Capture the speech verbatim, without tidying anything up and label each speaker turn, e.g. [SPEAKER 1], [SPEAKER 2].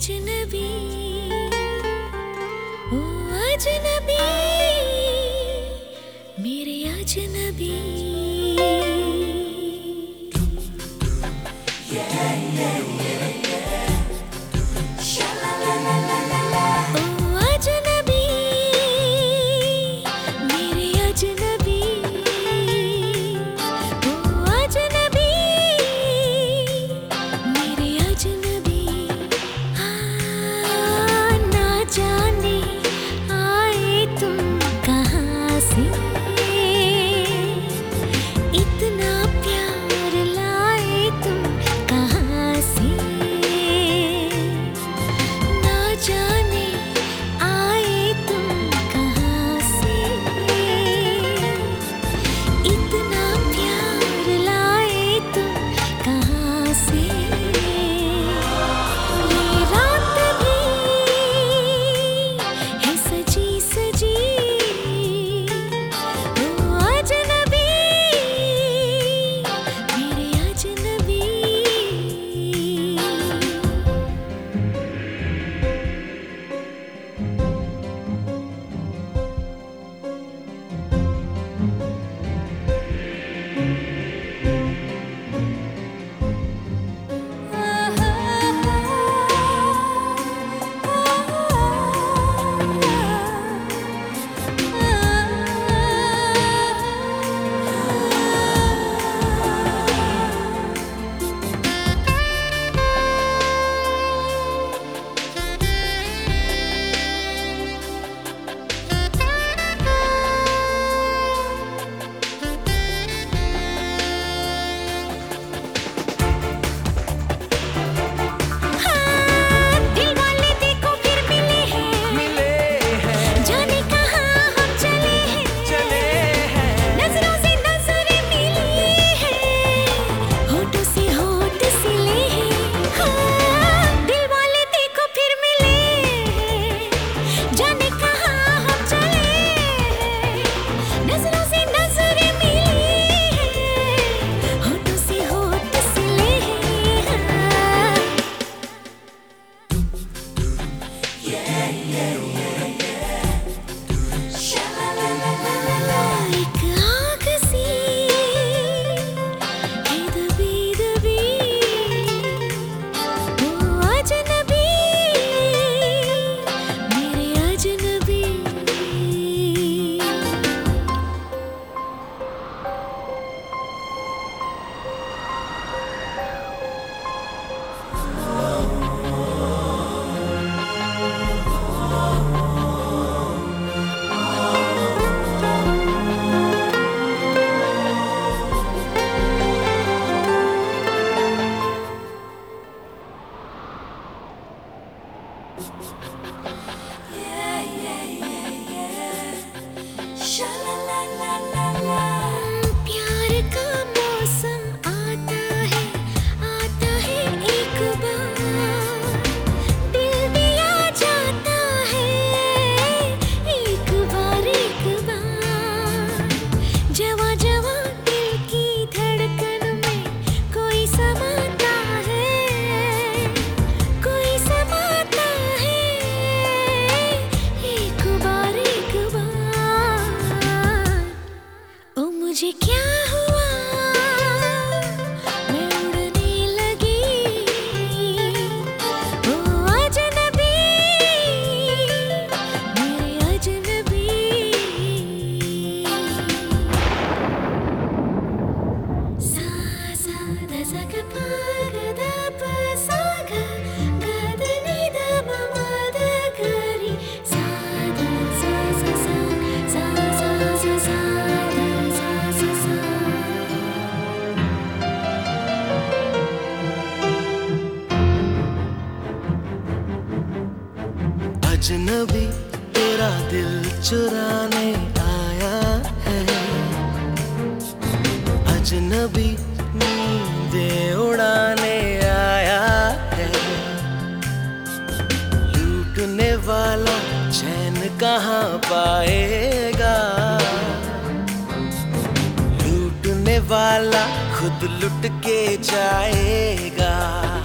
[SPEAKER 1] अजनबी ओ अजनबी मेरे अजनबी प्यार का मौसम आता है आता है एक बार दिल भी आ जाता है एक बार एक बार जवां जवां दिल की धड़कन में कोई समाता है कोई समाता है एक बार एक बार ओ मुझे क्या हुआ मैं उड़ने लगी ओ अजनबी मेरे अजनबी सा सा दा सा गा पा गा दा पा सा गा गा दा नि दा मा मा दा गा रि सा दा सा सा सा सा सा सा सा
[SPEAKER 2] अजनबी तेरा दिल चुराने आया है अजनबी नींदें उड़ाने आया है लूटने वाला चैन कहाँ पाएगा लूटने वाला खुद लुट के जाएगा।